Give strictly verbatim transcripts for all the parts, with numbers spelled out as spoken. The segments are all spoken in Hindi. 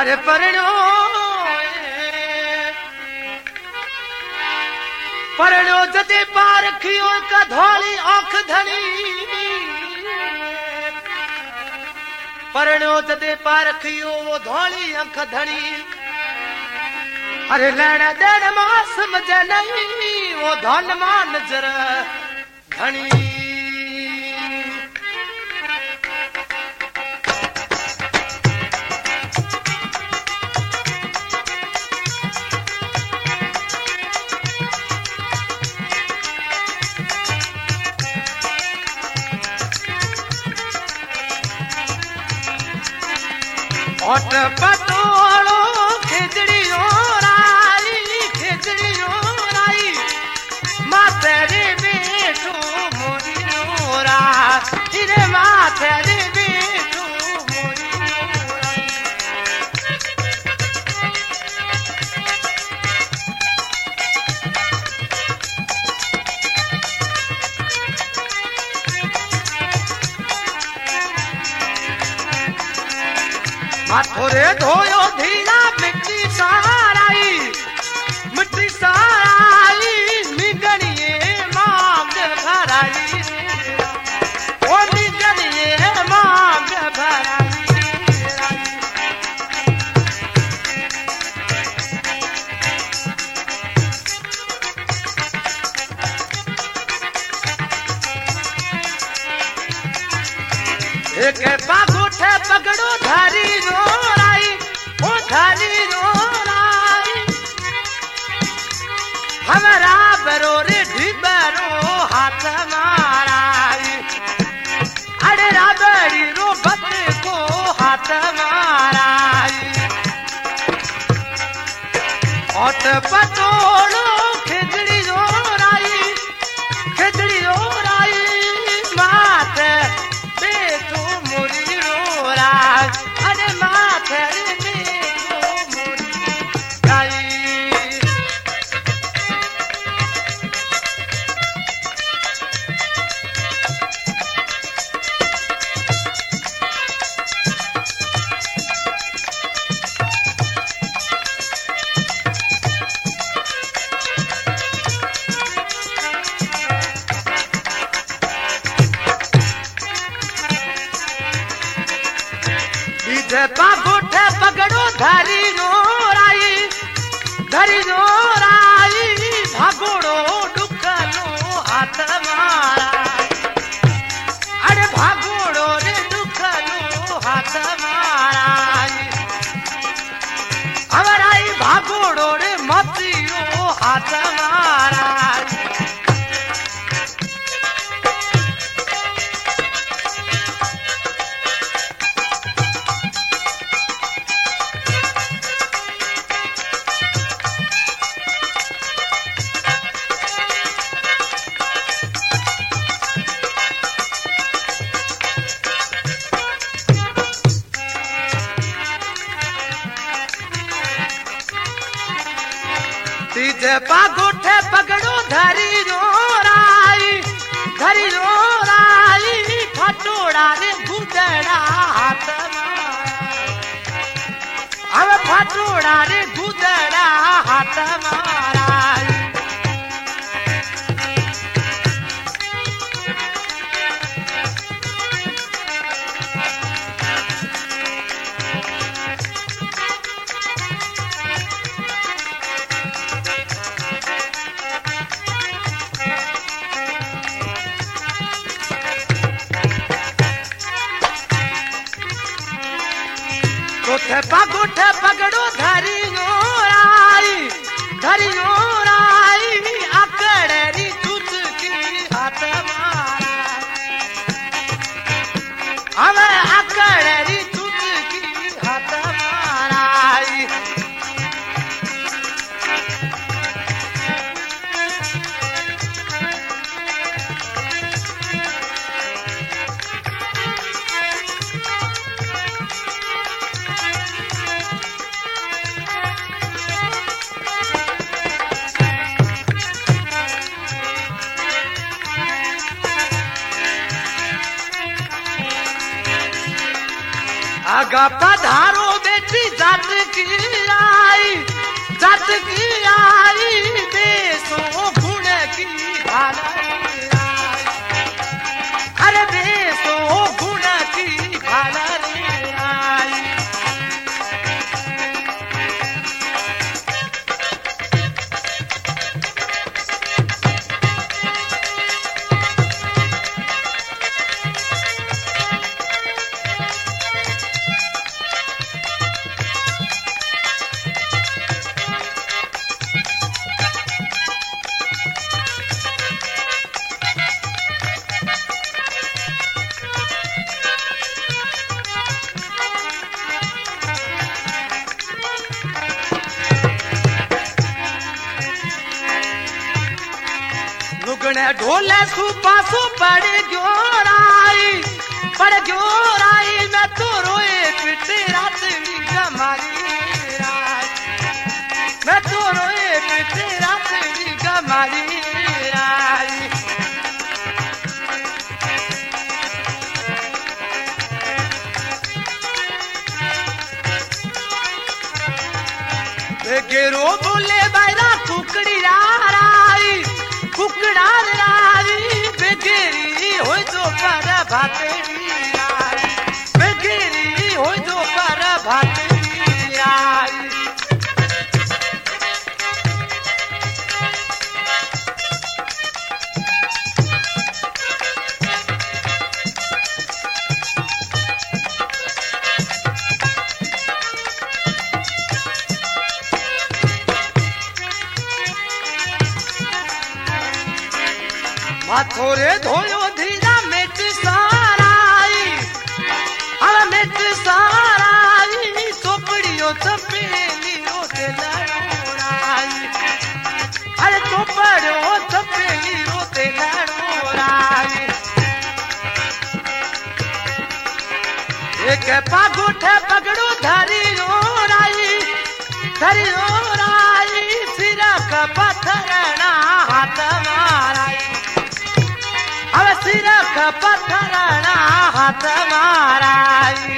अरे परण्यो परण्यो जदे पार खियो का धोली आंख धनी परण्यो जदे पार खियो वो धोली आंख धनी अरे लेना देन मां समझ नहीं वो धन मान नजर घनी ओट पटोलो खिचड़ियो राई खिचड़ियो राई माथे रे बेटो मोरी नोरा तेरे माथे रे बेटो मोरी माथोरे धोयो धीरा मिट्टी साराई मिट्टी साराई निगनिए मांग भराई ओ निगनिए मांग भराई एक पागुठे पगड़ो धारी रोराई ओ धारी रोराई हमारा बरो रे ढिबरो हाथ माराई अरे राबड़ी रो बत को हाथ माराई ओट पटोलो खिचड़ी रोराई खिचड़ी रोराई माथे अरे माथे पागुठे पगड़ो धरी नोराई धरी नोराई भागोड़ो दुखलो हाथ मारा अरे भागोड़ो रे दुखलो हाथ मारा हमाराई भागोड़ो रे मतियो हाथ मारा तीजे पागुठे पगड़ो धरी रोराई धरी रोराई फटोड़ा रे गुदड़ा हाथ अब फटोड़ा रे गुदड़ा हाथ माराई पागुठे पगड़ो धरी नोराई धरी नोराई अकड़री चुचकी हाथ मारा हमें अकड़री चुचकी हाथ माराई आगा पधारो बेटी जात की आई जात की आई बेसो गुण की भाला रे आई अरे बेसो गुण की भाला रे आई ढोले सुपासो पड़ गयो राई पड़ गयो राई मैं तो रोए पिटे रातड़ी गमारी राई मैं तो रोए पिटे रातड़ी गमारी राई गेरो बोले बैरा कुकड़ी राई कुकड़ा राई बेगेरी हो जो पर भातेरी आई बेगेरी हो जो पर भातेरी आई थोड़े धोयो धीरा मिट साराई अरे मिट साराई चोपड़ियों चपेली रोते लड़ोराई अरे चोपड़ियों चपेली रोते लड़ोराई एक पागुठे पगड़ो धरी रोराई धरी रोराई सिरा का पत्थरना हाथ माराई सिर का पत्थरना हाथ माराई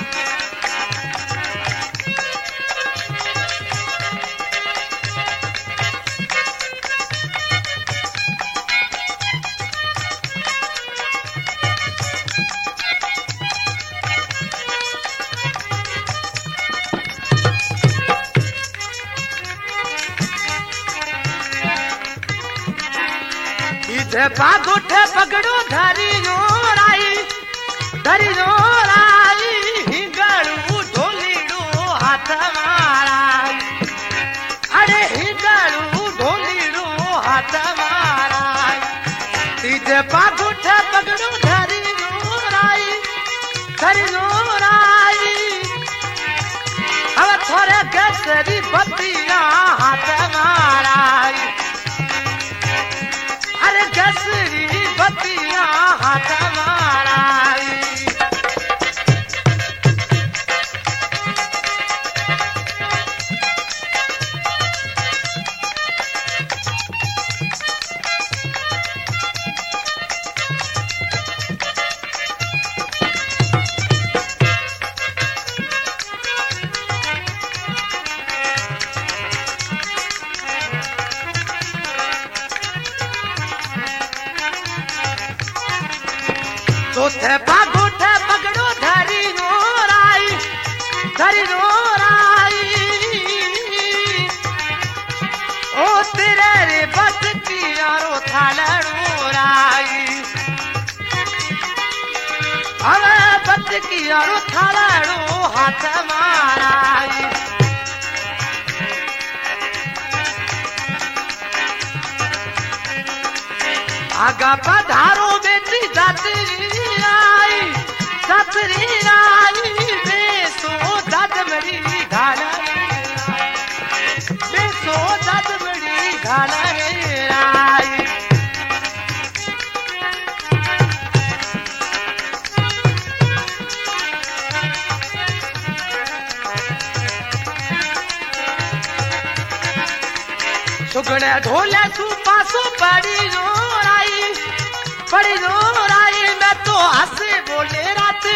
पागुठे पगड़ो धरी रोराई धरी रोराई हिंगड़ू ढोलीड़ू हाथ माराई अरे हिंगड़ू ढोलीड़ू हाथ माराई तीजे पागुठे पगड़ो धरी रोराई धरी रोराई अब थोड़े गसरी बत्तियां हाथ माराई गसरी बत्तियां हाथ माराई थे पागुठे पगड़ो धरी रोराई धरी रोराई ओ तेरे रे बस की यारो थालड़ोराई अरे बस की यारो थालड़ो हाथ माराई आगा पधारो बेटी जातरी आई जातरी आई बेसो दाद मरी घाला बेसो दाद मरी घाला रे आई सुगड़े ढोले तू पासो पड़ी रोराई पड़ी रोराई मैं तो हंसे बोले रात